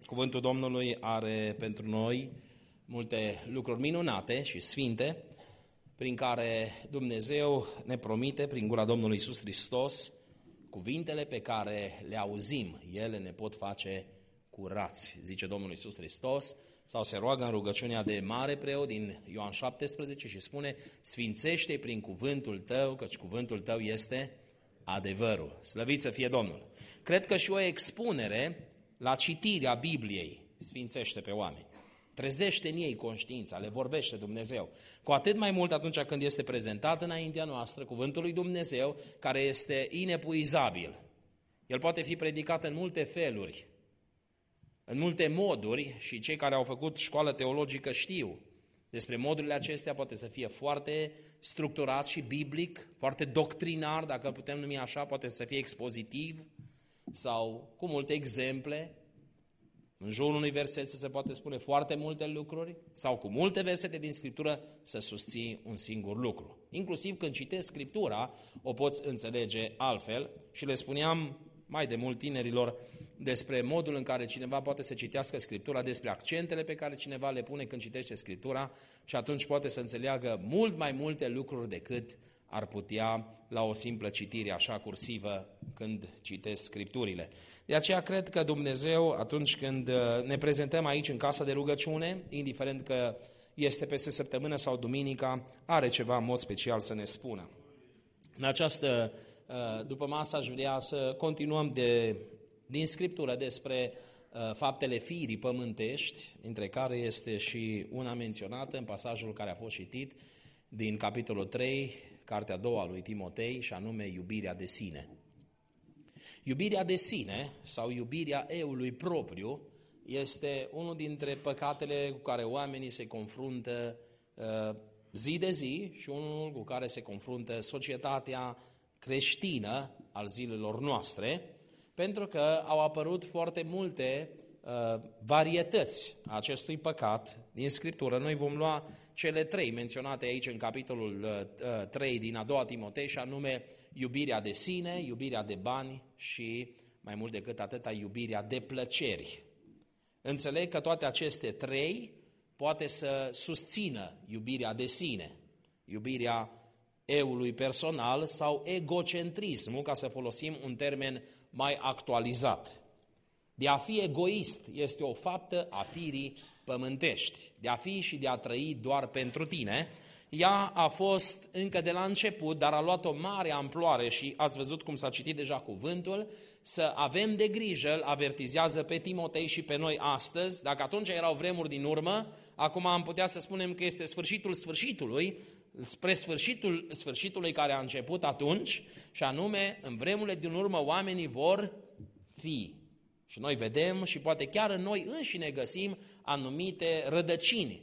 Cuvântul Domnului are pentru noi multe lucruri minunate și sfinte, prin care Dumnezeu ne promite, prin gura Domnului Iisus Hristos, cuvintele pe care le auzim, ele ne pot face curați, zice Domnul Iisus Hristos, sau se roagă în rugăciunea de mare preot din Ioan 17 și spune: sfințește prin cuvântul tău, căci cuvântul tău este adevărul. Slăvit să fie Domnul! Cred că și o expunere la citirea Bibliei sfințește pe oameni. Trezește în ei conștiința, le vorbește Dumnezeu. Cu atât mai mult atunci când este prezentat înaintea noastră cuvântul lui Dumnezeu, care este inepuizabil. El poate fi predicat în multe feluri, în multe moduri, și cei care au făcut școală teologică știu despre modurile acestea. Poate să fie foarte structurat și biblic, foarte doctrinar, dacă putem numi așa, poate să fie expozitiv sau cu multe exemple. În jurul unui verset se poate spune foarte multe lucruri sau cu multe versete din Scriptură să susții un singur lucru. Inclusiv când citești Scriptura, o poți înțelege altfel și le spuneam mai de mult tinerilor despre modul în care cineva poate să citească Scriptura, despre accentele pe care cineva le pune când citește Scriptura și atunci poate să înțeleagă mult mai multe lucruri decât ar putea la o simplă citire așa cursivă când citesc Scripturile. De aceea cred că Dumnezeu, atunci când ne prezentăm aici în casa de rugăciune, indiferent că este peste săptămână sau duminica, are ceva în mod special să ne spună. În această după masă aș vrea să continuăm din Scriptură despre faptele firii pământești, între care este și una menționată în pasajul care a fost citit din capitolul 3, cartea a doua lui Timotei, și anume iubirea de sine. Iubirea de sine sau iubirea eului propriu este unul dintre păcatele cu care oamenii se confruntă zi de zi și unul cu care se confruntă societatea creștină al zilelor noastre, pentru că au apărut foarte multe varietăți a acestui păcat din Scriptură. Noi vom lua cele trei menționate aici în capitolul 3 din a doua Timotei, și anume iubirea de sine, iubirea de bani și, mai mult decât atâta, iubirea de plăceri. Înțeleg că toate aceste trei poate să susțină iubirea de sine, iubirea eului personal sau egocentrismul, ca să folosim un termen mai actualizat. De a fi egoist este o faptă a firii pământești, de a fi și de a trăi doar pentru tine. Ea a fost încă de la început, dar a luat o mare amploare și ați văzut cum s-a citit deja cuvântul, să avem de grijă, îl avertizează pe Timotei și pe noi astăzi. Dacă atunci erau vremuri din urmă, acum am putea să spunem că este sfârșitul sfârșitului, spre sfârșitul sfârșitului care a început atunci, și anume, în vremurile din urmă oamenii vor fi. Și noi vedem și poate chiar în noi înșine găsim anumite rădăcini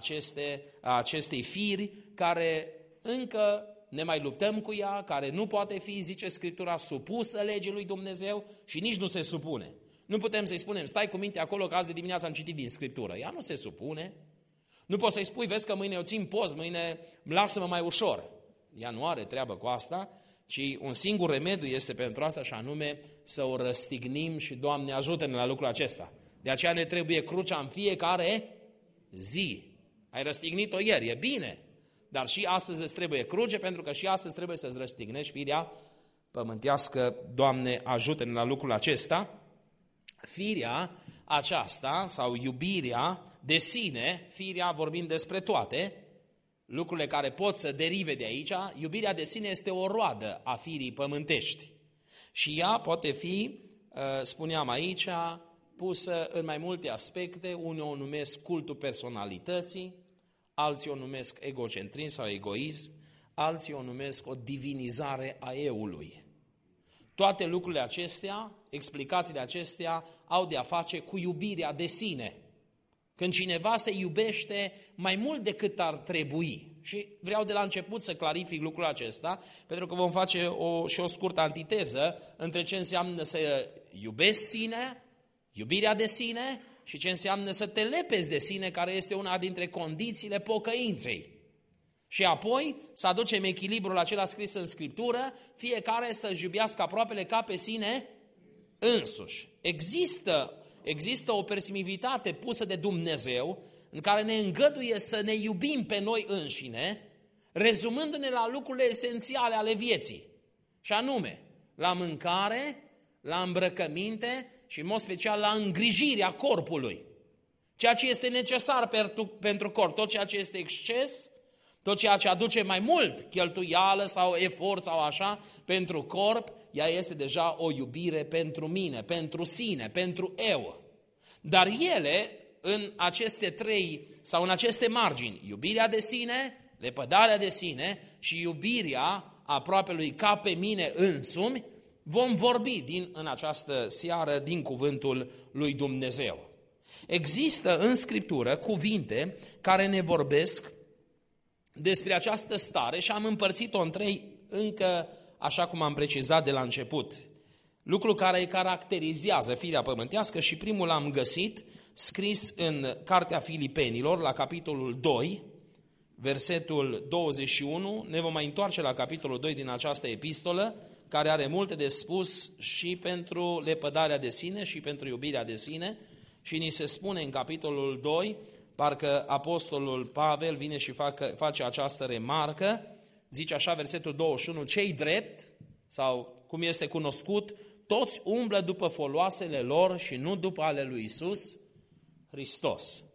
acestei firi care încă ne mai luptăm cu ea, care nu poate fi, zice Scriptura, supusă legii lui Dumnezeu și nici nu se supune. Nu putem să-i spunem: stai cu minte acolo că azi de dimineață am citit din Scriptură. Ea nu se supune. Nu poți să-i spui: vezi că mâine eu țin post, mâine lasă-mă mai ușor. Ea nu are treabă cu asta, ci un singur remediu este pentru asta, și anume să o răstignim, și Doamne ajută-ne la lucrul acesta. De aceea ne trebuie crucea în fiecare zi. Ai răstignit-o ieri, e bine, dar și astăzi îți trebuie cruce, pentru că și astăzi trebuie să-ți răstignești firea pământească. Doamne ajută-ne la lucrul acesta. Firea aceasta sau iubirea de sine, firea vorbim despre toate lucrurile care pot să derive de aici, iubirea de sine este o roadă a firii pământești. Și ea poate fi, spuneam aici, pusă în mai multe aspecte. Unii o numesc cultul personalității, alții o numesc egocentrism sau egoism, alții o numesc o divinizare a eului. Toate lucrurile acestea, explicațiile acestea, au de a face cu iubirea de sine. Când cineva se iubește mai mult decât ar trebui. Și vreau de la început să clarific lucrul acesta, pentru că vom face și o scurtă antiteză între ce înseamnă să iubești sine, iubirea de sine, și ce înseamnă să te lepezi de sine, care este una dintre condițiile pocăinței. Și apoi să aducem echilibrul acela scris în Scriptură, fiecare să-și iubească aproapele ca pe sine însuși. Există există o permisivitate pusă de Dumnezeu în care ne îngăduie să ne iubim pe noi înșine, rezumându-ne la lucrurile esențiale ale vieții. Și anume, la mâncare, la îmbrăcăminte și în mod special la îngrijirea corpului. Ceea ce este necesar pentru corp, tot ceea ce este exces, tot ceea ce aduce mai mult cheltuială sau efort sau așa pentru corp, ea este deja o iubire pentru mine, pentru sine, pentru eu. Dar ele, în aceste trei sau în aceste margini, iubirea de sine, lepădarea de sine și iubirea aproapelui ca pe mine însumi, vom vorbi în această seară din cuvântul lui Dumnezeu. Există în Scriptură cuvinte care ne vorbesc despre această stare și am împărțit-o în trei încă așa cum am precizat de la început. Lucru care îi caracterizează firea pământească și primul l-am găsit scris în Cartea Filipenilor, la capitolul 2, versetul 21. Ne vom mai întoarce la capitolul 2 din această epistolă, care are multe de spus și pentru lepădarea de sine și pentru iubirea de sine. Și ni se spune în capitolul 2, parcă apostolul Pavel vine și face această remarcă, zice așa versetul 21, cei drept, sau cum este cunoscut, toți umblă după foloasele lor și nu după ale lui Iisus Hristos.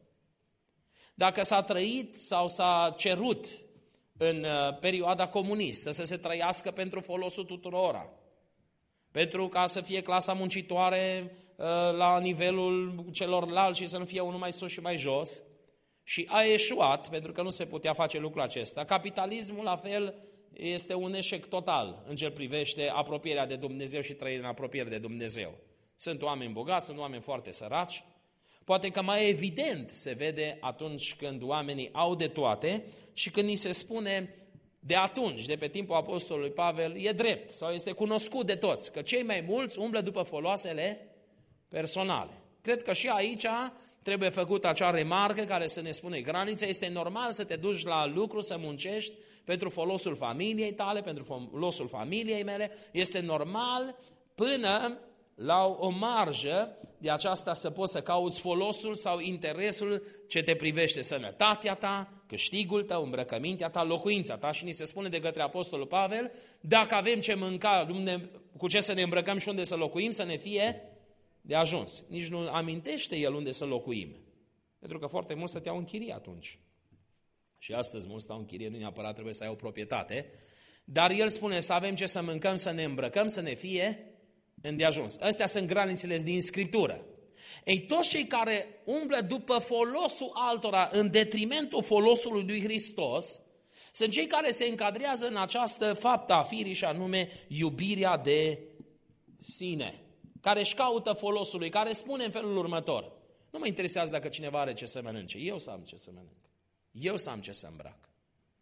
Dacă s-a trăit sau s-a cerut în perioada comunistă să se trăiască pentru folosul tuturora, pentru ca să fie clasa muncitoare la nivelul celorlalți și să nu fie unul mai sus și mai jos, și a eșuat, pentru că nu se putea face lucrul acesta. Capitalismul, la fel, este un eșec total în ce privește apropierea de Dumnezeu și trăirea în apropiere de Dumnezeu. Sunt oameni bogați, sunt oameni foarte săraci. Poate că mai evident se vede atunci când oamenii au de toate și când ni se spune de atunci, de pe timpul apostolului Pavel, e drept sau este cunoscut de toți, că cei mai mulți umblă după foloasele personale. Cred că și aici trebuie făcut acea remarcă care să ne spune granița. Este normal să te duci la lucru, să muncești pentru folosul familiei tale, pentru folosul familiei mele. Este normal până la o marjă de aceasta să poți să cauți folosul sau interesul ce te privește, sănătatea ta, câștigul tău, îmbrăcămintea ta, locuința ta. Și ni se spune de către apostolul Pavel, dacă avem ce mânca, cu ce să ne îmbrăcăm și unde să locuim, să ne fie de ajuns. Nici nu amintește el unde să locuim. Pentru că foarte mulți stăteau în chirie atunci. Și astăzi mulți stau în chirie, nu neapărat trebuie să ai o proprietate. Dar el spune să avem ce să mâncăm, să ne îmbrăcăm, să ne fie îndeajuns. Astea sunt granițele din Scriptură. Ei, toți cei care umblă după folosul altora în detrimentul folosului lui Hristos, sunt cei care se încadrează în această faptă a firii și anume iubirea de sine, care își caută folosului, care spune în felul următor, nu mă interesează dacă cineva are ce să mănânce, eu să am ce să mănânc, eu să am ce să îmbrac.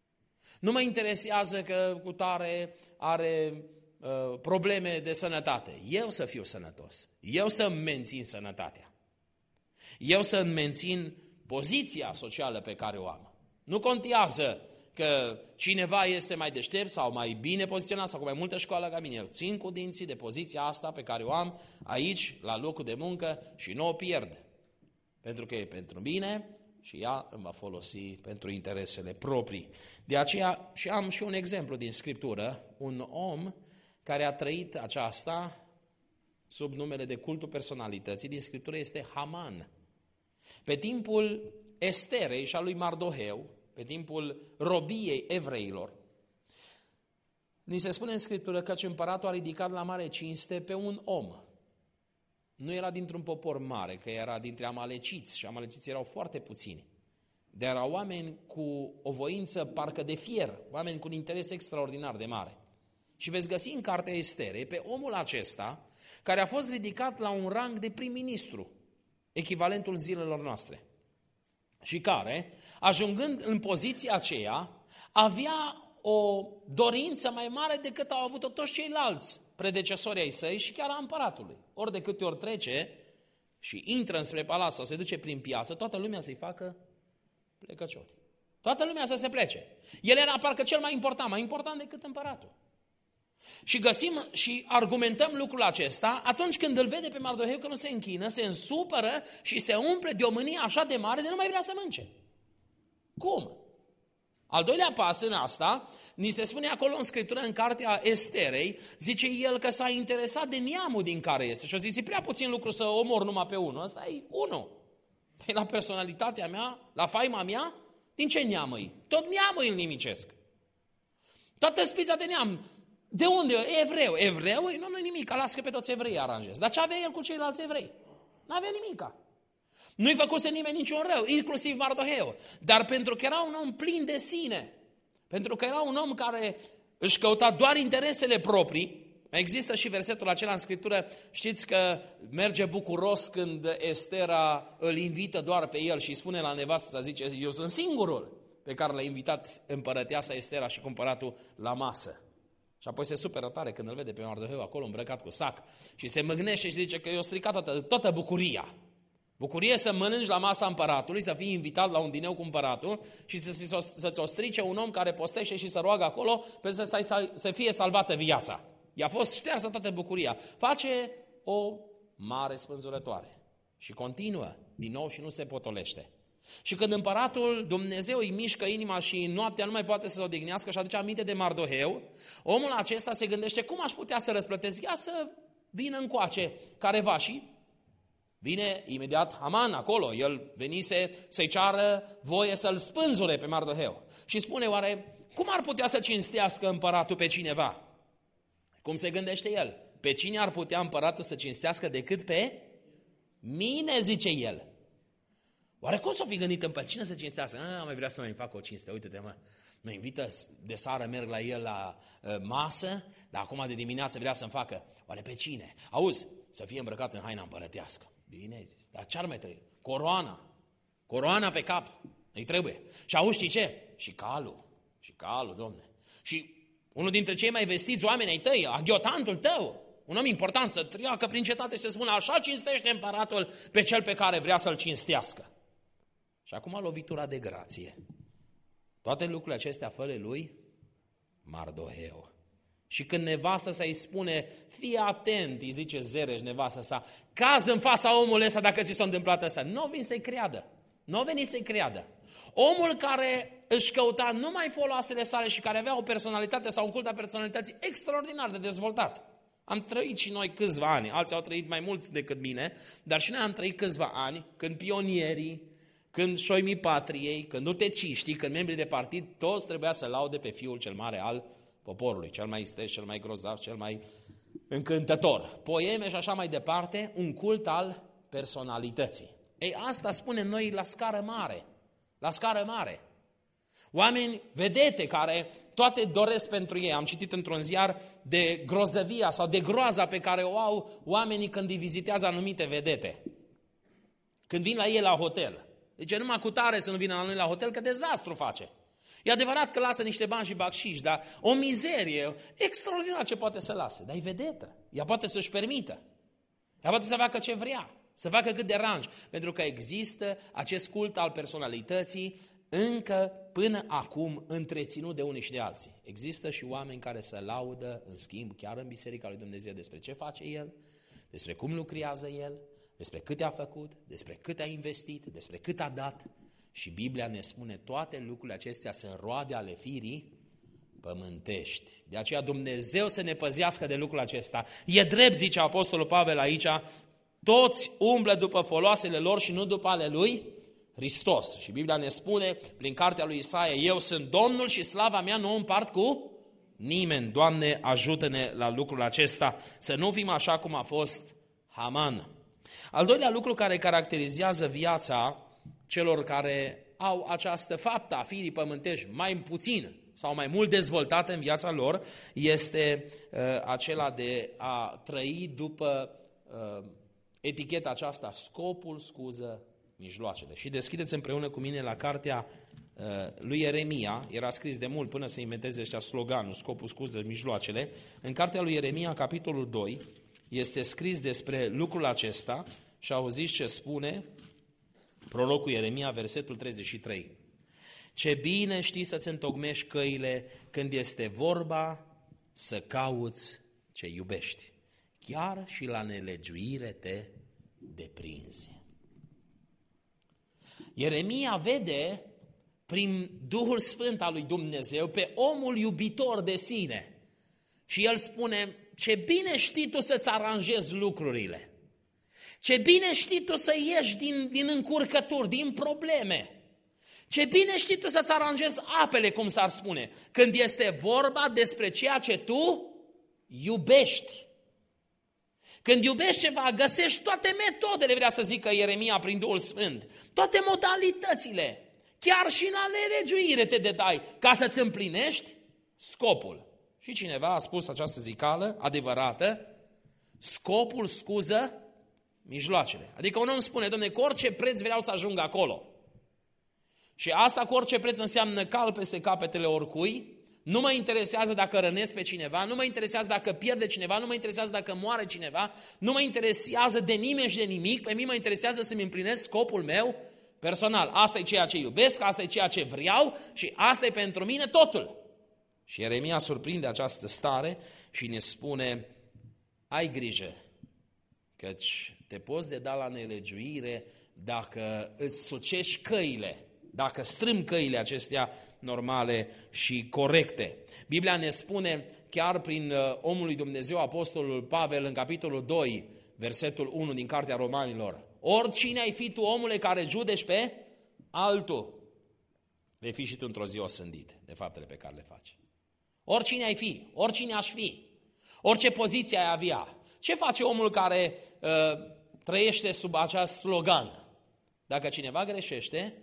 Nu mă interesează că cutare are probleme de sănătate, eu să fiu sănătos, eu să-mi mențin sănătatea, eu să-mi mențin poziția socială pe care o am. Nu contează că cineva este mai deștept sau mai bine poziționat sau cu mai multă școală ca mine. Eu țin cu dinții de poziția asta pe care o am aici, la locul de muncă și nu o pierd. Pentru că e pentru mine și ea îmi va folosi pentru interesele proprii. De aceea și am și un exemplu din Scriptură, un om care a trăit aceasta sub numele de cultul personalității din Scriptură este Haman. Pe timpul Esterei și a lui Mardoheu, pe timpul robiei evreilor, ni se spune în Scriptură că împăratul a ridicat la mare cinste pe un om. Nu era dintr-un popor mare, că era dintre amaleciți și amaleciții erau foarte puțini. Dar erau oameni cu o voință parcă de fier, oameni cu un interes extraordinar de mare. Și veți găsi în cartea Esterei pe omul acesta care a fost ridicat la un rang de prim-ministru, echivalentul zilelor noastre. Și care, ajungând în poziția aceea, avea o dorință mai mare decât au avut-o toți ceilalți predecesori ai săi și chiar a împăratului. Ori de câte ori trece și intră înspre palat sau se duce prin piață, toată lumea să-i facă plecăciori. Toată lumea să se plece. El era parcă cel mai important decât împăratul. Și găsim și argumentăm lucrul acesta atunci când îl vede pe Mardoheu că nu se închină, se însupără și se umple de o mânie așa de mare de nu mai vrea să mănânce. Cum? Al doilea pas în asta, ni se spune acolo în Scriptură, în cartea Esterei, zice el că s-a interesat de neamul din care este. Și a zis, e prea puțin lucru să omor numai pe unul, ăsta e unul. Păi la personalitatea mea, la faima mea, din ce neam îi? Tot neamul îl nimicesc. Toată spița de neam. De unde? Evreu. Evreu? Nu-i nimic, lasă că pe toți evreii aranjez. Dar ce avea el cu ceilalți evrei? N-avea nimica. Nu-i făcuse nimeni niciun rău, inclusiv Mardoheu. Dar pentru că era un om plin de sine, pentru că era un om care își căuta doar interesele proprii, există și versetul acela în Scriptură, știți că merge bucuros când Estera îl invită doar pe el și îi spune la nevastă, să zice, eu sunt singurul pe care l-a invitat împărăteasa Estera și cu împăratul la masă. Și apoi se superă tare când îl vede pe Mardoheu acolo îmbrăcat cu sac și se mâgnește și zice că i-a stricat toată bucuria. Bucurie să mănânci la masa împăratului, să fii invitat la un dineu cu împăratul și să-ți o strice un om care postește și să roagă acolo pentru să fie salvată viața. I-a fost ștearsă toată bucuria. Face o mare spânzurătoare și continuă din nou și nu se potolește. Și când împăratul Dumnezeu îi mișcă inima și noaptea nu mai poate să se odihnească și aduce aminte de Mardoheu, omul acesta se gândește cum aș putea să răsplătesc, ia să vină încoace careva și vine imediat Haman acolo, el venise să-i ceară voie să-l spânzure pe Mardoheu. Și spune, oare, cum ar putea să cinstească împăratul pe cineva? Cum se gândește el? Pe cine ar putea împăratul să cinstească decât pe mine, zice el. Oare cum s-o fi gândit pe cine să cinstească? Mai vrea să mai fac o cinste, uite-te mă. Mă invită de seară, merg la el la masă, dar acum de dimineață vrea să-mi facă. Oare pe cine? Auzi, să fie îmbrăcat în haina împărătească. Bine zis, dar ce-ar mai trebui? Coroana pe cap, îi trebuie. Și auzi, știi ce? Și calul, domne. Și unul dintre cei mai vestiți oameni ai tăi, aghiotantul tău, un om important să treacă prin cetate și să spună, așa cinstește împăratul pe cel pe care vrea să-l cinstească. Și acum lovitura de grație. Toate lucrurile acestea fără lui, Mardoheu. Și când nevastă sa îi spune, fii atent, îi zice Zereș nevastă sa, caz în fața omului ăsta dacă ți s-a întâmplat asta. Nu vin să-i creadă. Nu veni să-i creadă. Omul care își căuta numai foloasele sale și care avea o personalitate sau un cult a personalității extraordinar de dezvoltat. Am trăit și noi câțiva ani, alții au trăit mai mulți decât mine, dar și noi am trăit câțiva ani când pionierii, când șoimii patriei, când uteciștii, când membrii de partid, toți trebuia să laude pe fiul cel mare al poporului, cel mai isteț, cel mai grozav, cel mai încântător. Poeme și așa mai departe, un cult al personalității. Ei, asta spunem noi la scară mare. La scară mare. Oameni vedete care toate doresc pentru ei. Am citit într-un ziar de grozăvia sau de groaza pe care o au oamenii când îi vizitează anumite vedete. Când vin la ei la hotel. Deci numai cu tare să nu vină la noi la hotel, că dezastru face. E adevărat că lasă niște bani și bacșiși, dar o mizerie extraordinar ce poate să lase. Dar e vedetă. Ea poate să-și permită. Ea poate să facă ce vrea. Să facă cât deranj. Pentru că există acest cult al personalității încă până acum întreținut de unii și de alții. Există și oameni care se laudă, în schimb, chiar în Biserica lui Dumnezeu despre ce face El, despre cum lucrează El, despre cât a făcut, despre cât a investit, despre cât a dat. Și Biblia ne spune toate lucrurile acestea sunt roade ale firii pământești. De aceea Dumnezeu să ne păzească de lucrul acesta. E drept, zice Apostolul Pavel aici, toți umblă după foloasele lor și nu după ale lui Hristos. Și Biblia ne spune prin cartea lui Isaia, eu sunt Domnul și slava mea nu o împart cu nimeni. Doamne, ajută-ne la lucrul acesta, să nu fim așa cum a fost Haman. Al doilea lucru care caracterizează viața celor care au această faptă a firii pământești mai puțin sau mai mult dezvoltată în viața lor, este acela de a trăi după eticheta aceasta, scopul scuză mijloacele. Și deschideți împreună cu mine la cartea lui Ieremia, era scris de mult până să inventeze ăștia sloganul, scopul scuză mijloacele. În cartea lui Ieremia, capitolul 2, este scris despre lucrul acesta și auziți ce spune prorocul Ieremia, versetul 33. Ce bine știi să-ți întocmești căile când este vorba să cauți ce iubești. Chiar și la nelegiuire te deprinzi. Ieremia vede prin Duhul Sfânt al lui Dumnezeu pe omul iubitor de sine. Și el spune, ce bine știi tu să-ți aranjezi lucrurile. Ce bine știi tu să ieși din încurcături, din probleme. Ce bine știi tu să-ți aranjezi apele, cum s-ar spune, când este vorba despre ceea ce tu iubești. Când iubești ceva, găsești toate metodele, vrea să zică Ieremia prin Duhul Sfânt, toate modalitățile, chiar și la nelegiuire te dedai, ca să-ți împlinești scopul. Și cineva a spus această zicală adevărată, scopul scuză mijloacele. Adică un om spune, Doamne, cu orice preț vreau să ajung acolo. Și asta cu orice preț înseamnă cal peste capetele oricui, nu mă interesează dacă rănesc pe cineva, nu mă interesează dacă pierde cineva, nu mă interesează dacă moare cineva, nu mă interesează de nimeni și de nimic, pe mine mă interesează să-mi împlinesc scopul meu personal. Asta e ceea ce iubesc, asta e ceea ce vreau și asta e pentru mine totul. Și Ieremia surprinde această stare și ne spune, ai grijă, căci te poți deda la nelegiuire dacă îți sucești căile, dacă strâmbi căile acestea normale și corecte. Biblia ne spune, chiar prin omul lui Dumnezeu, apostolul Pavel, în capitolul 2, versetul 1 din Cartea Romanilor, oricine ai fi tu, omule, care judeci pe altul, vei fi și tu într-o zi osândit de faptele pe care le faci. Oricine ai fi, oricine aș fi, orice poziție ai avea. Ce face omul care trăiește sub acest slogan? Dacă cineva greșește,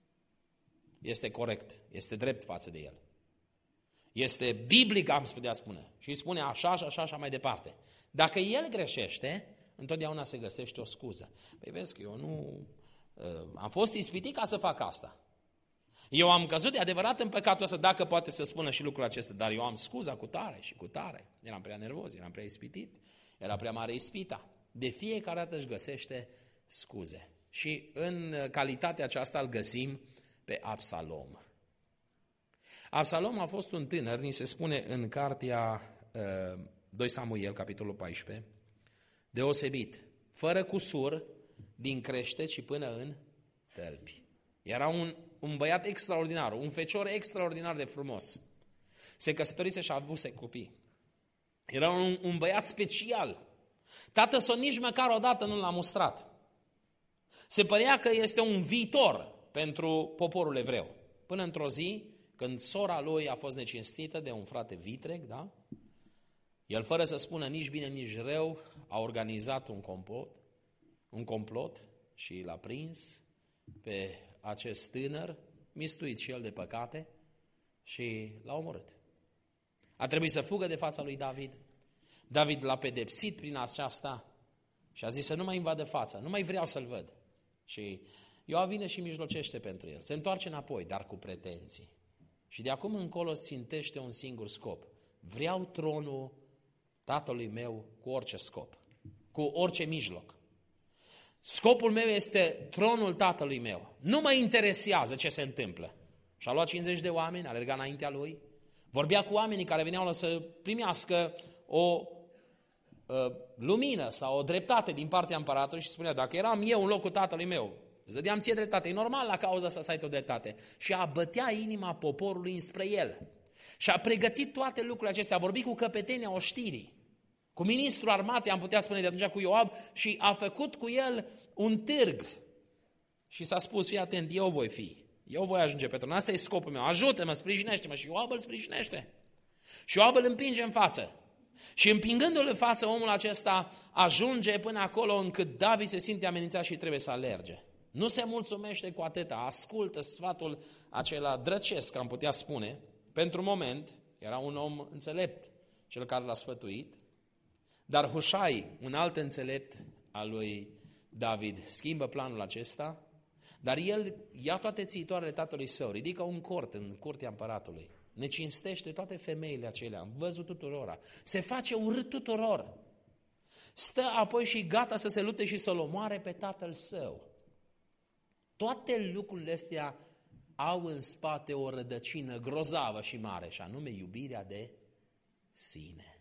este corect, este drept față de el. Este biblic, am putea spune. Și spune așa și așa și așa mai departe. Dacă el greșește, întotdeauna se găsește o scuză. Păi vezi că eu nu am fost ispitit ca să fac asta. Eu am căzut de adevărat în păcatul ăsta, dacă poate să spună și lucrul acesta, dar eu am scuza cu tare și cu tare. Eram prea nervos, eram prea ispitit, era prea mare ispita. De fiecare dată își găsește scuze. Și în calitatea aceasta îl găsim pe Absalom. Absalom a fost un tânăr, ni se spune în cartea 2 Samuel, capitolul 14, deosebit, fără cusur, din creșteci până în tălpi. Era un băiat extraordinar, un fecior extraordinar de frumos. Se căsătorise și a avut copii. Era un băiat special. Tatăl său nici măcar odată nu l-a mustrat. Se părea că este un viitor pentru poporul evreu. Până într-o zi, când sora lui a fost necinstită de un frate vitreg, da? El, fără să spună nici bine, nici rău, a organizat un complot și l-a prins pe acest tânăr, mistuit și el de păcate, și l-a omorât. A trebuit să fugă de fața lui David. David l-a pedepsit prin aceasta și a zis să nu mai invadă fața, nu mai vreau să-l văd. Și Ioab vine și mijlocește pentru el. Se întoarce înapoi, dar cu pretenții. Și de acum încolo țintește un singur scop. Vreau tronul tatălui meu cu orice scop, cu orice mijloc. Scopul meu este tronul tatălui meu. Nu mă interesează ce se întâmplă. Și-a luat 50 de oameni, a alergat înaintea lui, vorbea cu oamenii care veneau să primească o lumină sau o dreptate din partea împăratului și spunea, dacă eram eu în locul tatălui meu, îți dădeam ție dreptate. E normal la cauza asta să ai o dreptate. Și a bătea inima poporului înspre el. Și a pregătit toate lucrurile acestea. A vorbit cu căpetenia oștirii, cu ministrul armatei, am putea spune de atunci, cu Ioab, și a făcut cu el un târg. Și s-a spus, fii atent, eu voi fi. Eu voi ajunge pe tron. Asta e scopul meu. Ajută-mă, sprijinește-mă. Și Ioab îl sprijinește. Și Ioab îl împinge în față. Și împingându-l în față, omul acesta ajunge până acolo încât David se simte amenințat și trebuie să alerge. Nu se mulțumește cu atâta, ascultă sfatul acela drăcesc, am putea spune. Pentru moment, era un om înțelept, cel care l-a sfătuit, dar Hușai, un alt înțelept al lui David, schimbă planul acesta, dar el ia toate țitoarele tatălui său, ridică un cort în curtea împăratului, ne cinstește toate femeile acelea, în văzul tuturora, se face urât tuturor, stă apoi și gata să se lupte și să-l omoare pe tatăl său. Toate lucrurile astea au în spate o rădăcină grozavă și mare, și anume iubirea de sine.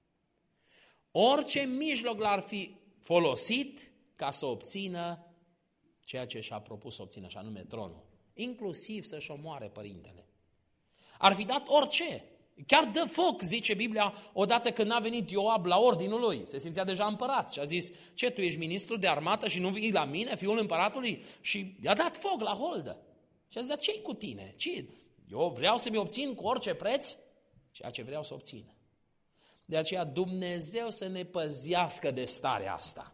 Orice mijloc l-ar fi folosit ca să obțină ceea ce și-a propus să obțină, și anume tronul. Inclusiv să-și omoare părintele. Ar fi dat orice. Chiar dă foc, zice Biblia, odată când a venit Ioab la ordinul lui. Se simțea deja împărat și a zis: ce, tu ești ministru de armată și nu vii la mine, fiul împăratului? Și i-a dat foc la holdă. Și a zis: dar ce-i cu tine? Ce? Eu vreau să-mi obțin cu orice preț ceea ce vreau să obțin. De aceea Dumnezeu să ne păzească de starea asta.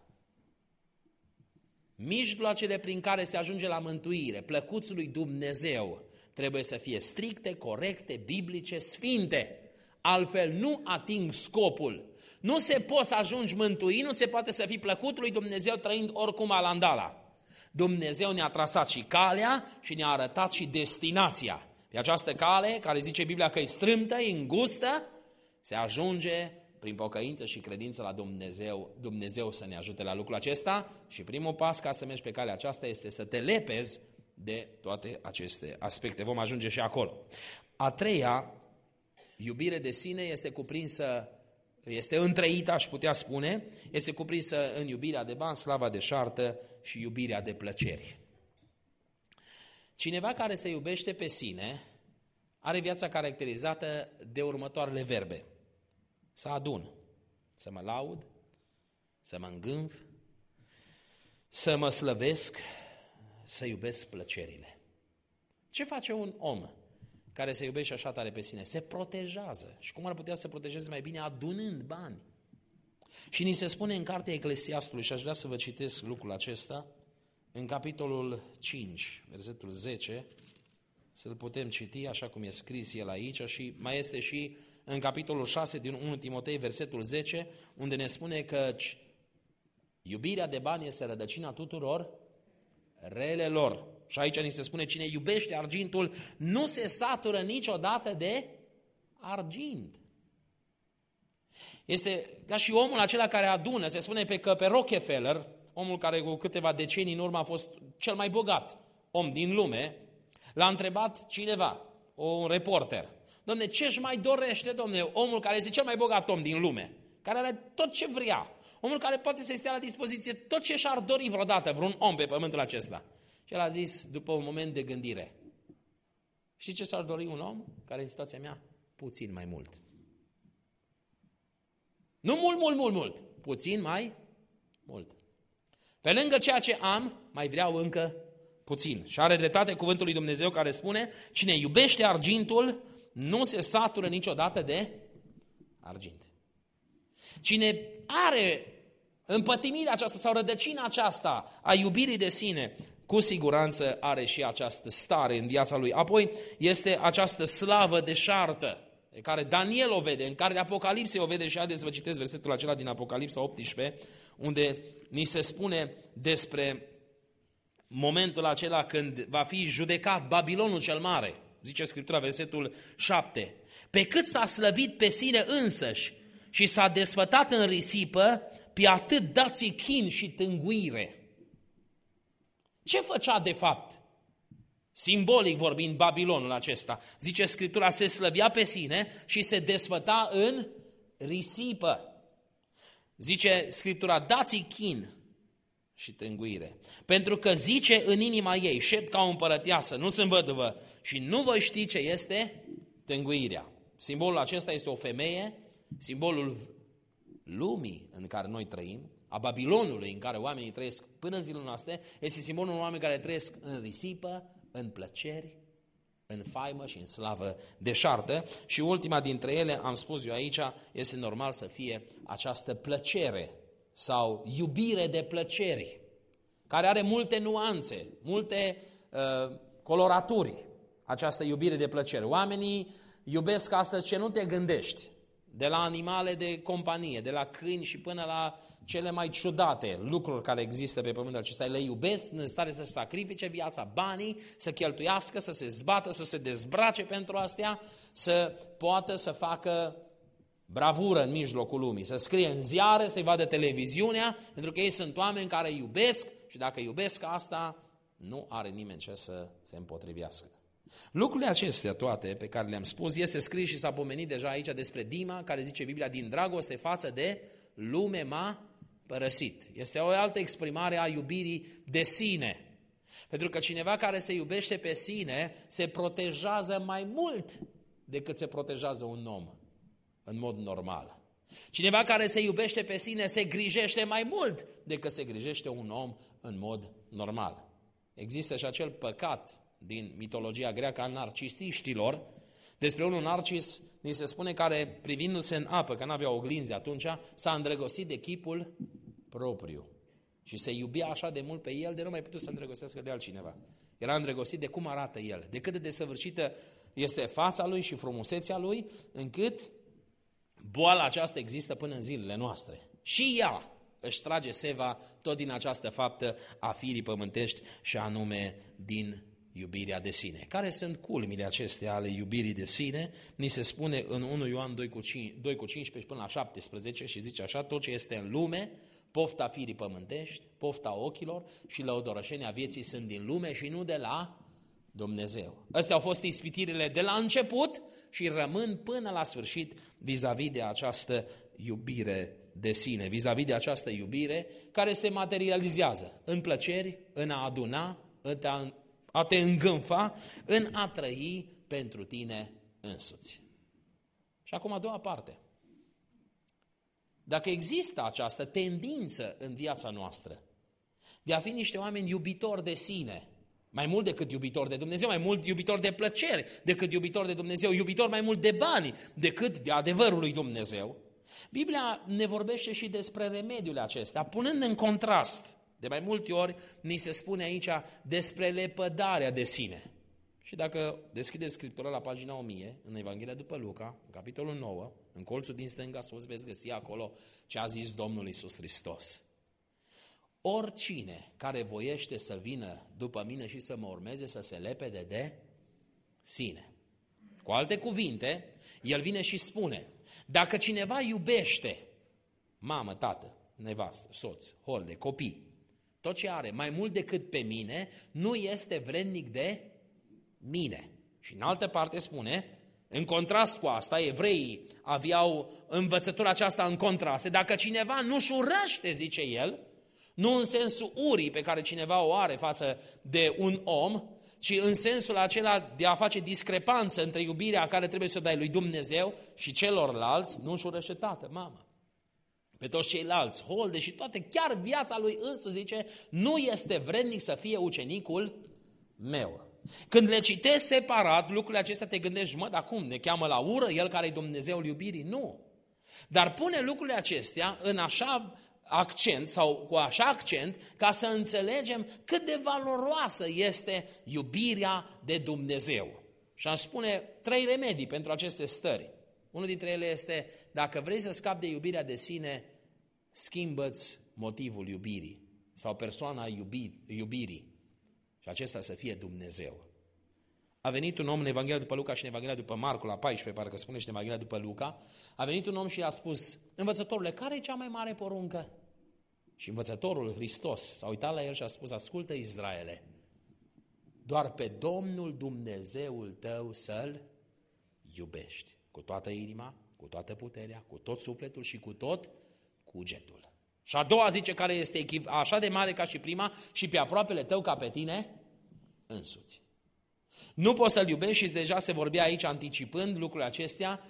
Mijloacele prin care se ajunge la mântuire, plăcuți lui Dumnezeu, trebuie să fie stricte, corecte, biblice, sfinte. Altfel nu ating scopul. Nu se poate să ajungi mântuit, nu se poate să fii plăcut lui Dumnezeu trăind oricum alandala. Dumnezeu ne-a trasat și calea și ne-a arătat și destinația. Pe această cale, care zice Biblia că e strâmtă, e îngustă, se ajunge prin pocăință și credință la Dumnezeu. Dumnezeu să ne ajute la lucrul acesta și primul pas ca să mergi pe calea aceasta este să te lepezi de toate aceste aspecte. Vom ajunge și acolo. A treia, iubire de sine, este cuprinsă, este întrăită, aș putea spune, este cuprinsă în iubirea de bani, slava deșartă și iubirea de plăceri. Cineva care se iubește pe sine are viața caracterizată de următoarele verbe: să adun, să mă laud, să mă îngânf, să mă slăvesc, să iubesc plăcerile. Ce face un om care se iubește așa tare pe sine? Se protejează. Și cum ar putea să se protejeze mai bine? Adunând bani. Și ni se spune în cartea Eclesiastului, și aș vrea să vă citesc lucrul acesta, în capitolul 5, versetul 10, să-l putem citi așa cum e scris el aici, și mai este și în capitolul 6 din 1 Timotei, versetul 10, unde ne spune că iubirea de bani este rădăcina tuturor relelor. Și aici ni se spune: cine iubește argintul nu se satură niciodată de argint. Este ca și omul acela care adună. Se spune că pe Rockefeller, omul care cu câteva decenii în urmă a fost cel mai bogat om din lume, l-a întrebat cineva, un reporter: Dom'le, ce-și mai dorește, dom'le, omul care este cel mai bogat om din lume, care are tot ce vrea, omul care poate să-i stea la dispoziție tot ce și-ar dori vreodată vreun om pe pământul acesta? Și el a zis, după un moment de gândire: știi ce s-ar dori un om care, în situația mea, puțin mai mult. Nu mult, puțin mai mult. Pe lângă ceea ce am, mai vreau încă puțin. Și are dreptate cuvântul lui Dumnezeu care spune: cine iubește argintul nu se satură niciodată de argint. Cine are împătimirea aceasta sau rădăcina aceasta a iubirii de sine, cu siguranță are și această stare în viața lui. Apoi este această slavă deșartă, pe care Daniel o vede, în care Apocalipse o vede. Și haideți să vă citesc versetul acela din Apocalipsa 18, unde ni se spune despre momentul acela când va fi judecat Babilonul cel mare. Zice Scriptura, versetul 7: pe cât s-a slăvit pe sine însăși și s-a desfătat în risipă, pe atât dați chin și tânguire. Ce făcea de fapt? Simbolic vorbind, Babilonul acesta, zice Scriptura, se slăvia pe sine și se desfăta în risipă. Zice Scriptura, dați chin și tânguire. Pentru că zice în inima ei, șept ca o împărăteasă, nu sunt văduvă și nu voi ști ce este tânguirea. Simbolul acesta este o femeie, simbolul lumii în care noi trăim, a Babilonului în care oamenii trăiesc până în zilele noastre, este simbolul unor oameni care trăiesc în risipă, în plăceri, în faimă și în slavă deșartă. Și ultima dintre ele, am spus eu aici, este normal să fie această plăcere sau iubire de plăceri, care are multe nuanțe, multe coloraturi, această iubire de plăcere. Oamenii iubesc astăzi ce nu te gândești, de la animale de companie, de la câini și până la cele mai ciudate lucruri care există pe pământul acesta. Le iubesc în stare să sacrifice viața, banii, să cheltuiască, să se zbată, să se dezbrace pentru astea, să poată să facă bravură în mijlocul lumii, să scrie în ziare, să-i vadă televiziunea, pentru că ei sunt oameni care iubesc și dacă iubesc asta, nu are nimeni ce să se împotrivească. Lucrurile acestea toate pe care le-am spus, este scris și s-a pomenit deja aici despre Dima, care zice Biblia, din dragoste față de lume m-a părăsit. Este o altă exprimare a iubirii de sine. Pentru că cineva care se iubește pe sine se protejează mai mult decât se protejează un om în mod normal. Cineva care se iubește pe sine se grijește mai mult decât se grijește un om în mod normal. Există și acel păcat din mitologia greacă a narcisiștilor. Despre unul Narcis ni se spune care, privindu-se în apă, că n-avea oglinzi atunci, s-a îndrăgostit de chipul propriu. Și se iubea așa de mult pe el, de nu mai putut să îndrăgostească de altcineva. Era îndrăgostit de cum arată el, de cât de desăvârșită este fața lui și frumusețea lui, încât boala aceasta există până în zilele noastre. Și ea își trage seva tot din această faptă a firii pământești și anume din iubirea de sine. Care sunt culmile acestea ale iubirii de sine? Ni se spune în 1 Ioan 2:15 până la 17 și zice așa: tot ce este în lume, pofta firii pământești, pofta ochilor și lăudărășenia vieții sunt din lume și nu de la Dumnezeu. Astea au fost ispitirile de la început și rămân până la sfârșit vis-a-vis de această iubire de sine, vis-a-vis de această iubire care se materializează în plăceri, în a aduna, în a te îngânfa, în a trăi pentru tine însuți. Și acum a doua parte. Dacă există această tendință în viața noastră de a fi niște oameni iubitori de sine, mai mult decât iubitori de Dumnezeu, mai mult iubitori de plăceri decât iubitori de Dumnezeu, iubitori mai mult de bani decât de adevărul lui Dumnezeu, Biblia ne vorbește și despre remediul acesta, punând în contrast. De mai multe ori ni se spune aici despre lepădarea de sine. Și dacă deschideți Scriptura la pagina 1000, în Evanghelia după Luca, în capitolul 9, în colțul din stânga sus, veți găsi acolo ce a zis Domnul Iisus Hristos. Oricine care voiește să vină după mine și să mă urmeze, să se lepede de sine. Cu alte cuvinte, el vine și spune, dacă cineva iubește mamă, tată, nevastă, soț, holde, copii, tot ce are mai mult decât pe mine, nu este vrednic de mine. Și în altă parte spune, în contrast cu asta, evreii aveau învățătura aceasta în contraste, dacă cineva nu-și urăște, zice el, nu în sensul urii pe care cineva o are față de un om, ci în sensul acela de a face discrepanță între iubirea care trebuie să o dai lui Dumnezeu și celorlalți, nu-și urăște tată, mamă. Pe toți ceilalți, holde și toate, chiar viața lui însă, zice, nu este vrednic să fie ucenicul meu. Când le citești separat, lucrurile acestea te gândești, mă, dar cum, ne cheamă la ură, el care e Dumnezeul iubirii? Nu. Dar pune lucrurile acestea în așa accent sau cu așa accent ca să înțelegem cât de valoroasă este iubirea de Dumnezeu. Și am spune 3 remedii pentru aceste stări. Unul dintre ele este, dacă vrei să scapi de iubirea de sine, schimbă-ți motivul iubirii sau persoana iubirii. Și acesta să fie Dumnezeu. A venit un om în Evanghelia după Luca și în Evanghelia după Marcu, la 14, parcă spune și în Evanghelia după Luca, a venit un om și i-a spus, învățătorule, care e cea mai mare poruncă? Și învățătorul Hristos s-a uitat la el și a spus, ascultă Israele, doar pe Domnul Dumnezeul tău să-L iubești. Cu toată inima, cu toată puterea, cu tot sufletul și cu tot cugetul. Și a doua zice care este așa de mare ca și prima și pe aproapele tău ca pe tine însuți. Nu poți să-L iubești și deja se vorbea aici anticipând lucrurile acestea,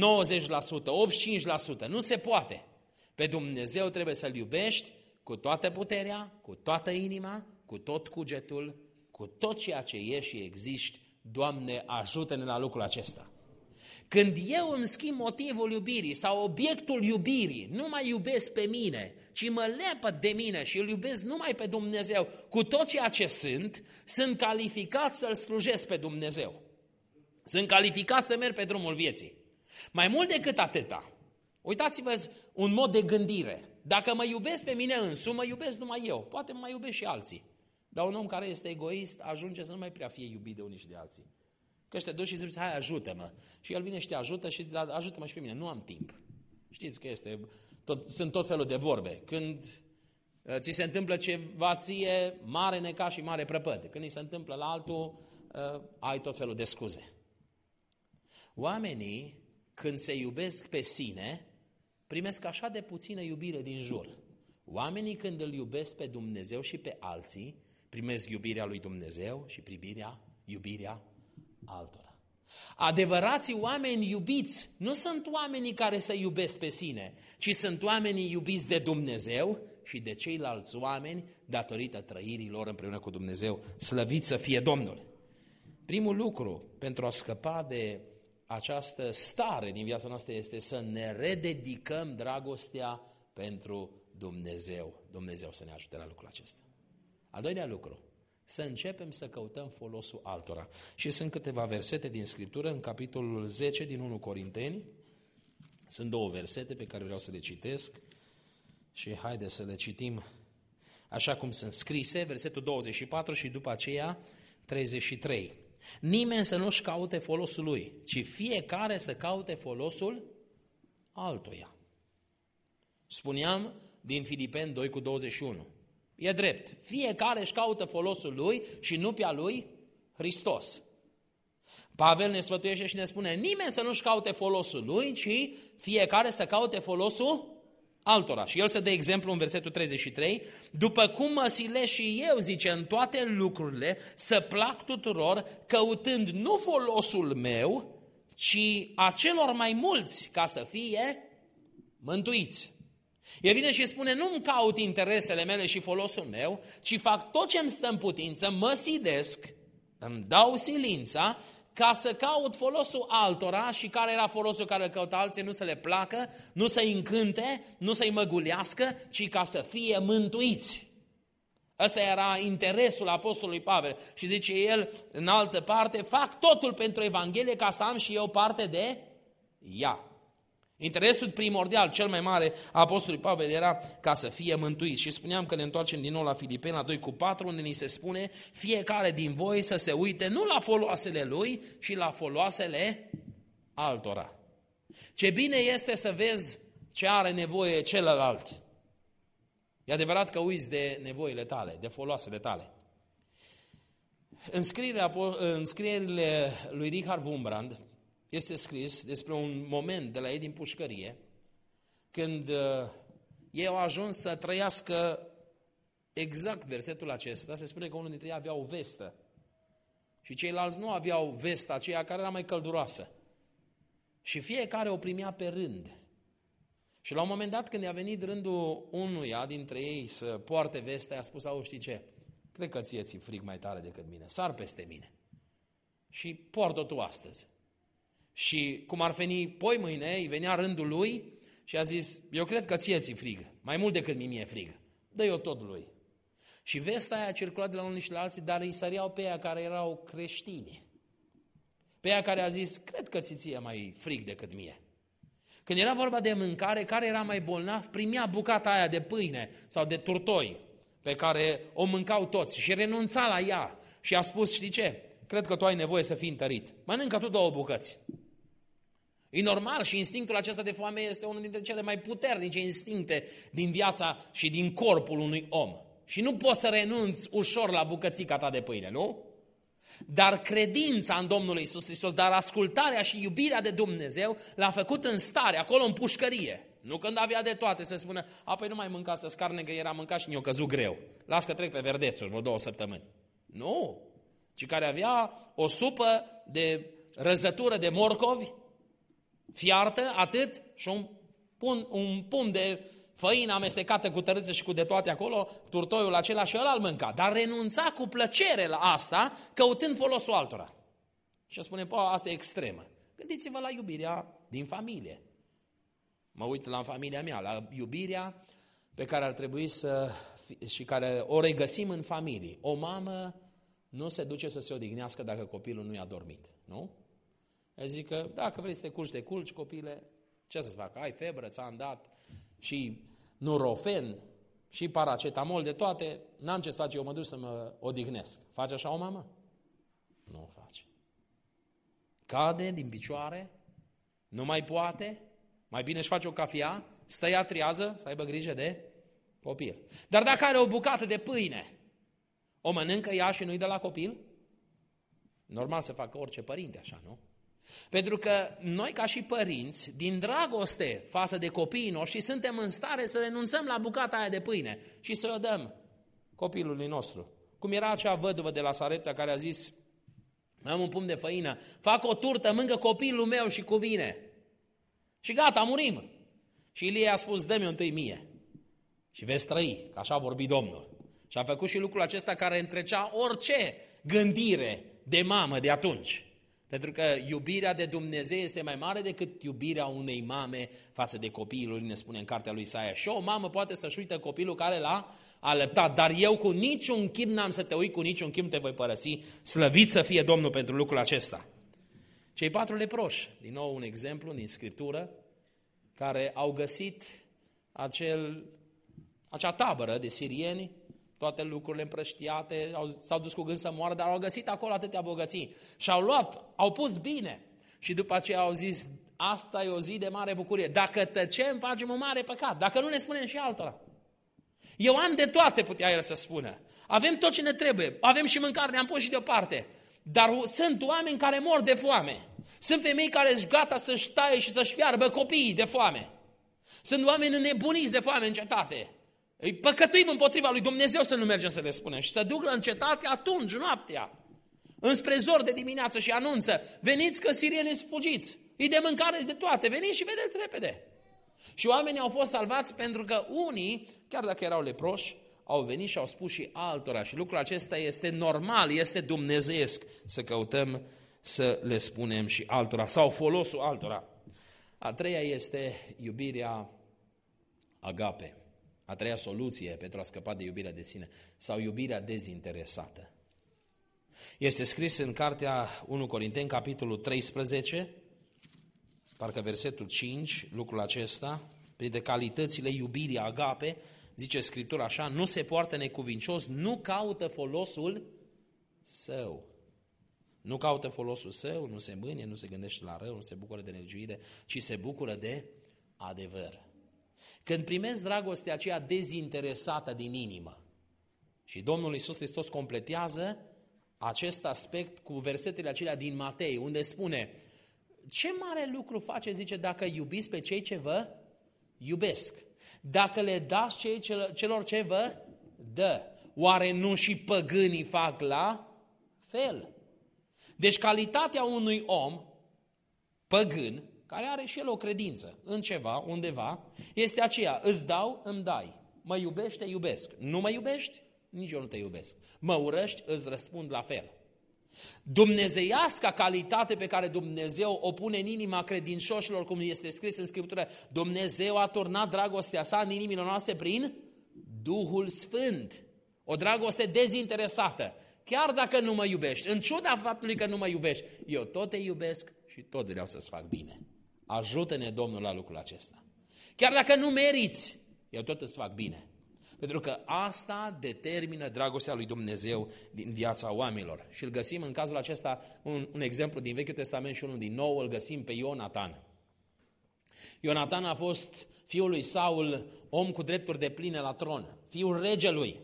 90%, 85%, nu se poate. Pe Dumnezeu trebuie să-L iubești cu toată puterea, cu toată inima, cu tot cugetul, cu tot ceea ce ești și existi. Doamne, ajută-ne la lucrul acesta. Când eu îmi schimb motivul iubirii sau obiectul iubirii, nu mai iubesc pe mine, ci mă lepăd de mine și îl iubesc numai pe Dumnezeu, cu tot ceea ce sunt calificat să-L slujesc pe Dumnezeu. Sunt calificat să merg pe drumul vieții. Mai mult decât atâta, uitați-vă un mod de gândire. Dacă mă iubesc pe mine însumi, mă iubesc numai eu. Poate mă mai iubesc și alții. Dar un om care este egoist ajunge să nu mai prea fie iubit de unii și de alții. Că te duci și zici, hai, ajută-mă. Și el vine și te ajută și ajută-mă și pe mine. Nu am timp. Știți că sunt tot felul de vorbe. Când ți se întâmplă ceva ție, mare neca și mare prăpăd. Când îi se întâmplă la altul, ai tot felul de scuze. Oamenii, când se iubesc pe sine, primesc așa de puțină iubire din jur. Oamenii, când îl iubesc pe Dumnezeu și pe alții, primesc iubirea lui Dumnezeu și iubirea altora. Adevărații oameni iubiți nu sunt oamenii care se iubesc pe sine, ci sunt oamenii iubiți de Dumnezeu și de ceilalți oameni datorită trăirii lor împreună cu Dumnezeu. Slăvit să fie Domnul! Primul lucru pentru a scăpa de această stare din viața noastră este să ne rededicăm dragostea pentru Dumnezeu. Dumnezeu să ne ajute la lucrul acesta. Al doilea lucru, să începem să căutăm folosul altora. Și sunt câteva versete din Scriptură, în capitolul 10 din 1 Corinteni. Sunt două versete pe care vreau să le citesc și haideți să le citim așa cum sunt scrise, versetul 24 și după aceea 33. Nimeni să nu-și caute folosul lui, ci fiecare să caute folosul altuia. Spuneam din Filipeni 2 cu 21. E drept, fiecare își caută folosul lui și nu pe a lui Hristos. Pavel ne sfătuiește și ne spune, nimeni să nu-și caute folosul lui, ci fiecare să caute folosul altora. Și el se dă exemplu în versetul 33, după cum mă silesc și eu, zice, în toate lucrurile, să plac tuturor, căutând nu folosul meu, ci a celor mai mulți, ca să fie mântuiți. El vine și spune, nu-mi caut interesele mele și folosul meu, ci fac tot ce îmi stă în putință, mă silesc, îmi dau silința, ca să caut folosul altora și care era folosul care îl căută alții, nu să le placă, nu să-i încânte, nu să-i măgulească, ci ca să fie mântuiți. Ăsta era interesul apostolului Pavel. Și zice el, în altă parte, fac totul pentru Evanghelie ca să am și eu parte de ea. Interesul primordial, cel mai mare a apostolului Pavel era ca să fie mântuit. Și spuneam că ne întoarcem din nou la Filipeni, la 2 cu 4, unde ni se spune, fiecare din voi să se uite nu la foloasele lui, ci la foloasele altora. Ce bine este să vezi ce are nevoie celălalt. E adevărat că uiți de nevoile tale, de foloasele tale. În scrierile lui Richard Wurmbrand este scris despre un moment de la ei din pușcărie, când ei au ajuns să trăiască exact versetul acesta. Se spune că unul dintre ei avea o vestă și ceilalți nu aveau vesta aceea care era mai călduroasă. Și fiecare o primea pe rând. Și la un moment dat, când i-a venit rândul unuia dintre ei să poarte vestea, i-a spus, auzi, știi ce? Cred că ție-ți frig mai tare decât mine, sar peste mine și poartă tu astăzi. Și cum ar veni poi mâine, îi venea rândul lui și a zis, eu cred că ție-ți frig, mai mult decât mie frig, dă-i-o tot lui. Și vestea aia a circulat de la unii și la alții, dar îi săreau pe aia care erau creștini. Pe aia care a zis, cred că ție mai frig decât mie. Când era vorba de mâncare, care era mai bolnav, primea bucata aia de pâine sau de turtoi pe care o mâncau toți și renunța la ea și a spus, știi ce? Cred că tu ai nevoie să fii întărit. Mănâncă tu 2 bucăți. E normal și instinctul acesta de foame este unul dintre cele mai puternice instincte din viața și din corpul unui om. Și nu poți să renunți ușor la bucățica ta de pâine, nu? Dar credința în Domnul Iisus Hristos, dar ascultarea și iubirea de Dumnezeu l-a făcut în stare, acolo în pușcărie. Nu când avea de toate să spună, apoi nu mai mâncați carne că era mâncat și mi-a căzut greu. Las că trec pe verdețuri vreo 2 săptămâni. Nu, ci care avea o supă de răzătură de morcovi, fiartă, atât, și un pumn de făină amestecată cu tărâță și cu de toate acolo, turtoiul acela și ăla îl mânca. Dar renunța cu plăcere la asta, căutând folosul altora. Și spune, asta e extremă. Gândiți-vă la iubirea din familie. Mă uit la familia mea, la iubirea pe care ar trebui și care o regăsim în familie. O mamă nu se duce să se odihnească dacă copilul nu i-a dormit, nu? El zice, dacă vrei să te culci, copile, ce să-ți facă? Ai febră, ți-am dat și Nurofen și paracetamol, de toate, n-am ce să face, eu mă duc să mă odihnesc. Face așa o mamă? Nu o face. Cade din picioare, nu mai poate, mai bine își face o cafea, stă ea triază, să aibă grijă de copil. Dar dacă are o bucată de pâine, o mănâncă ea și nu-i dă la copil? Normal să facă orice părinte așa, nu? Pentru că noi ca și părinți, din dragoste față de copiii noștri, suntem în stare să renunțăm la bucata aia de pâine și să o dăm copilului nostru. Cum era acea văduvă de la Sarepta care a zis, am un pumn de făină, fac o turtă, mâncă copilul meu și cu mine. Și gata, murim. Și Ilie a spus, dă-mi întâi mie și veți trăi, că așa a vorbit Domnul. Și a făcut și lucrul acesta care întrecea orice gândire de mamă de atunci. Pentru că iubirea de Dumnezeu este mai mare decât iubirea unei mame față de copiii lui, ne spune în cartea lui Isaia. Și o mamă poate să-și uită copilul care l-a alăptat, dar eu cu niciun chip n-am să te uit, cu niciun chip te voi părăsi. Slăvit să fie Domnul pentru lucrul acesta. Cei 4 leproși, din nou un exemplu din Scriptură, care au găsit acea tabără de sirieni, toate lucrurile împrăștiate, s-au dus cu gând să moară, dar au găsit acolo atâtea bogății. Și au luat, au pus bine. Și după aceea au zis, asta e o zi de mare bucurie. Dacă tăcem, facem un mare păcat. Dacă nu, ne spunem și altora. Eu am de toate, putea el să spună. Avem tot ce ne trebuie. Avem și mâncare, ne-am pus și deoparte. Dar sunt oameni care mor de foame. Sunt femei care sunt gata să-și taie și să-și fiarbă copiii de foame. Sunt oameni înnebuniți de foame în cetate. Îi păcătuim împotriva lui Dumnezeu să nu mergem să le spunem și să duc la cetate atunci, noaptea, înspre zor de dimineață și anunță, veniți că sirienii sunt fugiți, îi de mâncare de toate, veniți și vedeți repede. Și oamenii au fost salvați pentru că unii, chiar dacă erau leproși, au venit și au spus și altora și lucrul acesta este normal, este dumnezeiesc să căutăm să le spunem și altora sau folosul altora. A treia este iubirea agape. A treia soluție pentru a scăpa de iubirea de sine sau iubirea dezinteresată. Este scris în cartea 1 Corinteni, capitolul 13, parcă versetul 5, lucrul acesta, printre calitățile iubirii agape, zice Scriptura așa, nu se poartă necuvincios, nu caută folosul său. Nu caută folosul său, nu se mânie, nu se gândește la rău, nu se bucură de nelegiuire, ci se bucură de adevăr. Când primesc dragostea aceea dezinteresată din inimă și Domnul Iisus Hristos completează acest aspect cu versetele acelea din Matei, unde spune, ce mare lucru face, zice, dacă iubiți pe cei ce vă iubesc, dacă le dați celor ce vă dă, oare nu și păgânii fac la fel? Deci calitatea unui om păgân, care are și el o credință în ceva, undeva, este aceea, îți dau, îmi dai, mă iubești, te iubesc, nu mă iubești, nici eu nu te iubesc, mă urăști, îți răspund la fel. Dumnezeiasca calitate pe care Dumnezeu o pune în inima credincioșilor, cum este scris în Scriptură, Dumnezeu a turnat dragostea sa în inimile noastre prin Duhul Sfânt, o dragoste dezinteresată. Chiar dacă nu mă iubești, în ciuda faptului că nu mă iubești, eu tot te iubesc și tot vreau să-ți fac bine. Ajută-ne, Domnul, la lucrul acesta. Chiar dacă nu meriți, eu tot îți fac bine. Pentru că asta determină dragostea lui Dumnezeu din viața oamenilor. Și îl găsim în cazul acesta, un exemplu din Vechiul Testament și unul din Nou, îl găsim pe Ionatan. Ionatan a fost fiul lui Saul, om cu drepturi depline la tron, fiul regelui.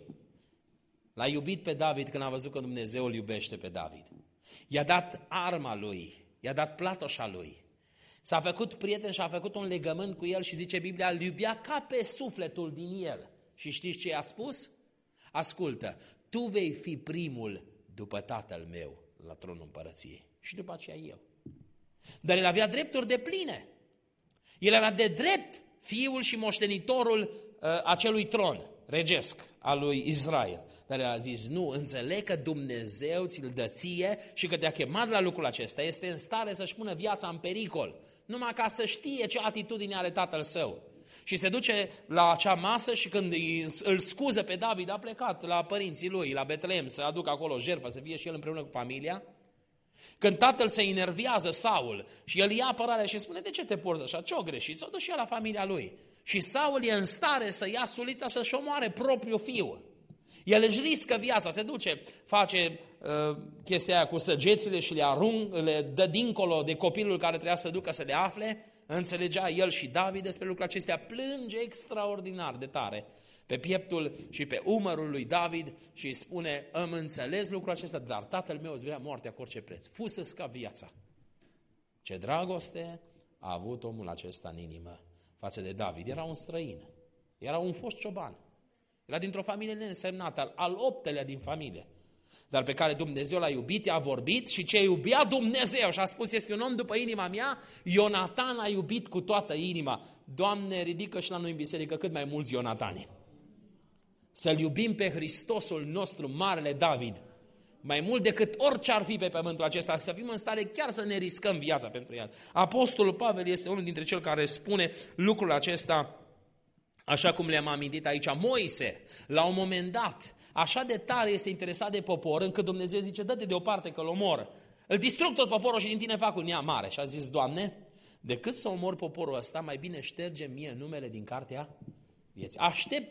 L-a iubit pe David când a văzut că Dumnezeu îl iubește pe David. I-a dat arma lui, i-a dat platoșa lui. S-a făcut prieten și a făcut un legământ cu el și zice Biblia, îl iubea ca pe sufletul din el. Și știți ce i-a spus? Ascultă, tu vei fi primul după tatăl meu la tronul împărăției și după aceea eu. Dar el avea drepturi depline. El era de drept fiul și moștenitorul acelui tron regesc al lui Israel. Dar el a zis, nu, înțeleg că Dumnezeu ți-l dă ție și că te-a chemat la lucrul acesta. Este în stare să-și pună viața în pericol, numai ca să știe ce atitudine are tatăl său. Și se duce la acea masă și când îl scuză pe David, a plecat la părinții lui, la Betlehem, să aducă acolo jertfă, să fie și el împreună cu familia. Când tatăl se enervează, Saul, și el ia apărarea și spune, de ce te porți așa? Ce-o greșit? S-o duce și el la familia lui. Și Saul e în stare să ia sulița să-și omoare propriul fiu. El își riscă viața, se duce, face chestia aia cu săgețile și le dă dincolo de copilul care trebuia să ducă să le afle. Înțelegea el și David despre lucrurile acestea, plânge extraordinar de tare. pe pieptul și pe umărul lui David și îi spune: îmi înțeles lucrul acesta, dar tatăl meu îți vrea moartea cu orice preț. Fus să scap viața. Ce dragoste a avut omul acesta în inimă față de David. Era un străin, era un fost cioban, era dintr-o familie neînsemnată, al 8-lea din familie, dar pe care Dumnezeu l-a iubit, i-a vorbit și ce iubea Dumnezeu și a spus: este un om după inima mea. Ionatan a iubit cu toată inima. Doamne, ridică și la noi în biserică cât mai mulți Ionatani. Să-L iubim pe Hristosul nostru, Marele David, mai mult decât orice ar fi pe pământul acesta, să fim în stare chiar să ne riscăm viața pentru el. Apostolul Pavel este unul dintre cei care spune lucrul acesta, așa cum le-am amintit aici. Moise, la un moment dat, așa de tare este interesat de popor, încât Dumnezeu zice: dă-te deoparte că îl omor. Îl distrug tot poporul și din tine fac un ea mare. Și a zis: Doamne, decât să omor poporul ăsta, mai bine șterge mie numele din cartea vieții.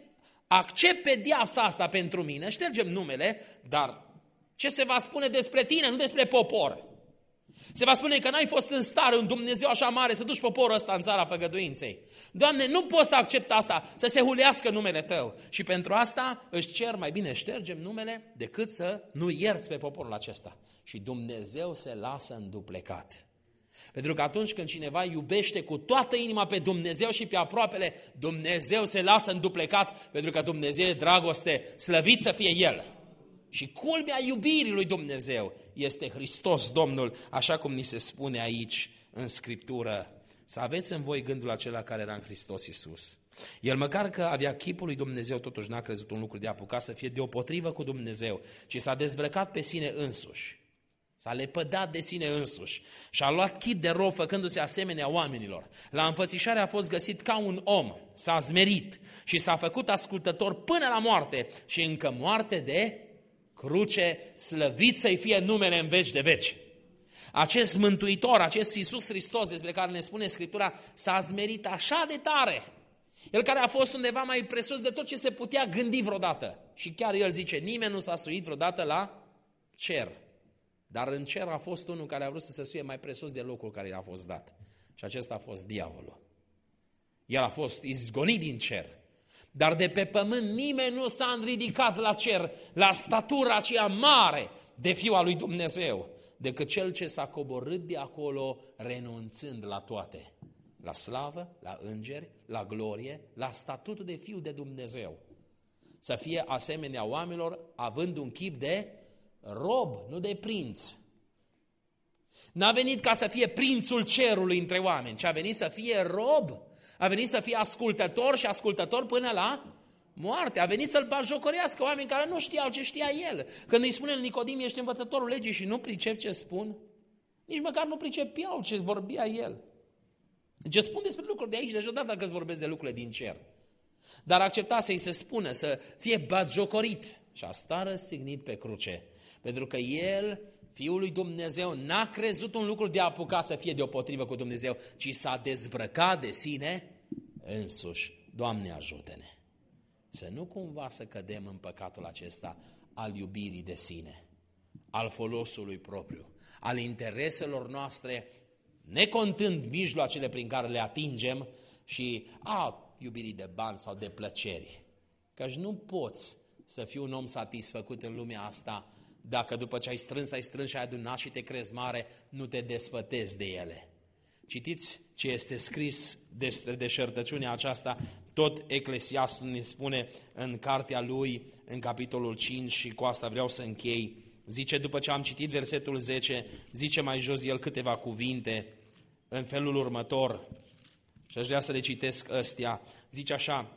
Accept pedeapsa asta pentru mine, ștergem numele, dar ce se va spune despre tine, nu despre popor? Se va spune că n-ai fost în stare, un Dumnezeu așa mare, să duci poporul ăsta în țara făgăduinței. Doamne, nu pot să accept asta, să se hulească numele Tău. Și pentru asta își cer: mai bine ștergem numele decât să nu ierți pe poporul acesta. Și Dumnezeu se lasă înduplecat. Pentru că atunci când cineva iubește cu toată inima pe Dumnezeu și pe aproapele, Dumnezeu se lasă înduplecat, pentru că Dumnezeu e dragoste, slăvit să fie El. Și culmea iubirii lui Dumnezeu este Hristos Domnul, așa cum ni se spune aici în Scriptură. Să aveți în voi gândul acela care era în Hristos Iisus. El, măcar că avea chipul lui Dumnezeu, totuși n-a crezut un lucru de apucat să fie deopotrivă cu Dumnezeu, ci s-a dezbrăcat pe sine însuși. S-a lepădat de sine însuși și a luat chip de rob făcându-se asemenea oamenilor. La înfățișare a fost găsit ca un om, s-a zmerit și s-a făcut ascultător până la moarte și încă moarte de cruce, slăvit să-i fie numele în veci de veci. Acest Mântuitor, acest Iisus Hristos despre care ne spune Scriptura, s-a zmerit așa de tare. El care a fost undeva mai presus de tot ce se putea gândi vreodată. Și chiar el zice: nimeni nu s-a suit vreodată la cer. Dar în cer a fost unul care a vrut să se suie mai presus de locul care i-a fost dat. Și acesta a fost diavolul. El a fost izgonit din cer. Dar de pe pământ nimeni nu s-a ridicat la cer, la statura aceea mare de Fiul al lui Dumnezeu, decât cel ce s-a coborât de acolo renunțând la toate. La slavă, la îngeri, la glorie, la statutul de Fiu de Dumnezeu. Să fie asemenea oamenilor având un chip de rob, nu de prinț. N-a venit ca să fie prințul cerului între oameni, ci a venit să fie rob. A venit să fie ascultător și ascultător până la moarte. A venit să-l batjocorească oameni care nu știau ce știa el. Când îi spune lui Nicodim: ești învățătorul legii și nu pricep ce spun, nici măcar nu pricepeau ce vorbea el. Ce spun despre lucruri de aici, deja odată că îți vorbesc de lucrurile din cer. Dar accepta să-i se spună, să fie batjocorit și a sta răstignit pe cruce. Pentru că el, Fiul lui Dumnezeu, n-a crezut un lucru de apucat să fie deopotrivă cu Dumnezeu, ci s-a dezbrăcat de sine însuși. Doamne, ajută-ne să nu cumva să cădem în păcatul acesta al iubirii de sine, al folosului propriu, al intereselor noastre, necontând mijloacele prin care le atingem și iubirii de bani sau de plăceri. Căci nu poți să fii un om satisfăcut în lumea asta dacă după ce ai strâns și ai adunat și te crezi mare, nu te desfătezi de ele. Citiți ce este scris despre deșertăciunea aceasta, tot Eclesiastul ne spune în cartea lui, în capitolul 5, și cu asta vreau să închei. Zice, după ce am citit versetul 10, zice mai jos el câteva cuvinte în felul următor, și aș vrea să le citesc ăstea. Zice așa: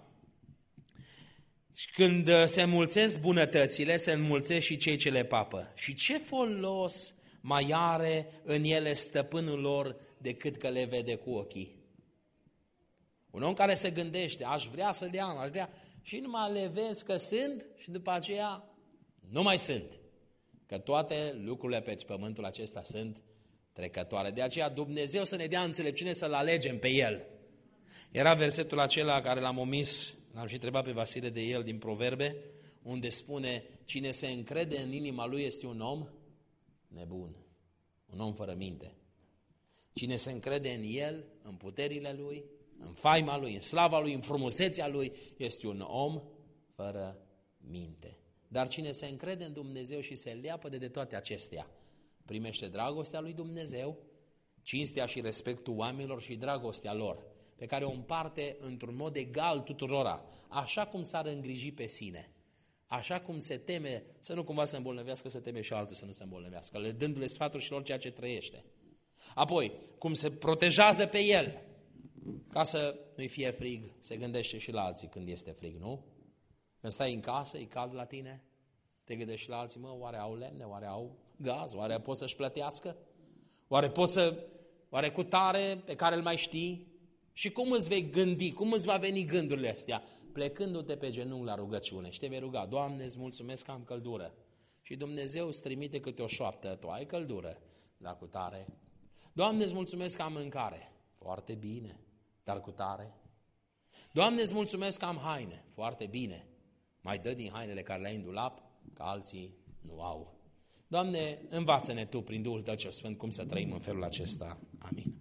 când se înmulțesc bunătățile, se înmulțesc și cei ce le papă. Și ce folos mai are în ele stăpânul lor decât că le vede cu ochii? Un om care se gândește, aș vrea să le am, aș vrea, și numai le vezi că sunt și după aceea nu mai sunt. Că toate lucrurile pe pământul acesta sunt trecătoare. De aceea Dumnezeu să ne dea înțelepciune să-L alegem pe El. Era versetul acela care l-am omis, l-am și întrebat pe Vasile de el din Proverbe, unde spune: cine se încrede în inima lui este un om nebun, un om fără minte. Cine se încrede în el, în puterile lui, în faima lui, în slava lui, în frumusețea lui, este un om fără minte. Dar cine se încrede în Dumnezeu și se leapă de toate acestea, primește dragostea lui Dumnezeu, cinstea și respectul oamenilor și dragostea lor, pe care o împarte într-un mod egal tuturora, așa cum s-ar îngriji pe sine, așa cum se teme să nu cumva să îmbolnăvească, să teme și altul să nu se îmbolnăvească, le dându-le sfaturi și lor ceea ce trăiește. Apoi, cum se protejează pe el, ca să nu-i fie frig, se gândește și la alții când este frig, nu? Când stai în casă, e cald la tine, te gândești și la alții, oare au lemne, oare au gaz, oare pot să-și plătească? Oare cu tare pe care îl mai știi? Și cum îți vei gândi, cum îți va veni gândurile astea? Plecându-te pe genunchi la rugăciune și te vei ruga, Doamne, îți mulțumesc că am căldură. Și Dumnezeu îți trimite câte o șoaptă, tu ai căldură, dar cu tare. Doamne, îți mulțumesc că am mâncare, foarte bine, dar cu tare. Doamne, îți mulțumesc că am haine, foarte bine, mai dă din hainele care le-ai în dulap, că alții nu au. Doamne, învață-ne Tu prin Duhul Tău cel Sfânt cum să trăim în felul acesta. Amin.